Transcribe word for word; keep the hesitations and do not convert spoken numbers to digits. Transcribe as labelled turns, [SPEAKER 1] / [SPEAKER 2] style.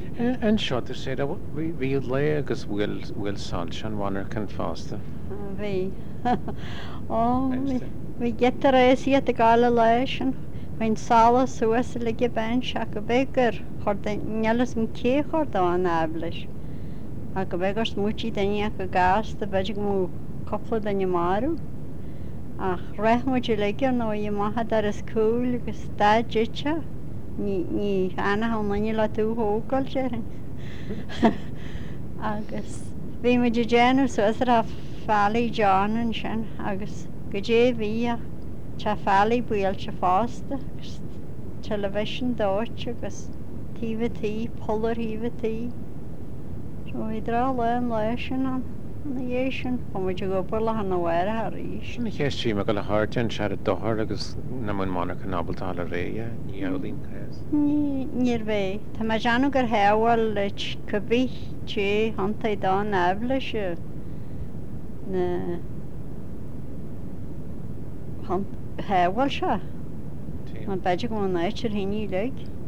[SPEAKER 1] An seo sé bhí le agus bhfuil bhfuil sáil sean bhanar can fásta.
[SPEAKER 2] Bhí bhí getar éis iad a gála leis an bhain sála suas le go ben se go bégur chunelas an cé chuirdáin eblis a go bhegur smútí daine go gas de beidir mú coppla daine marú ach réithmuidir leige nó i maithe ar is cúil agus dáidite ní ana naine le tú hógáil sé agus bhí muidir déanú suas a fálaí Johnan sin agus go dé bhí te fálaí buil se fásta agus television dáit agus T V T polar T V T so idir le an lei sin an na dhé sin chu muidir go bar le an bhhaire a ríis.
[SPEAKER 1] Na chéis tí me go le háirtean se a dothir agus na mun mána chu nábaltá a réige ní elín chéas.
[SPEAKER 2] Níor bvé Tá me deanú gur heabháil leit go bhí té hananta dá nebla se na heabháil se an beidir go éitir hinní le.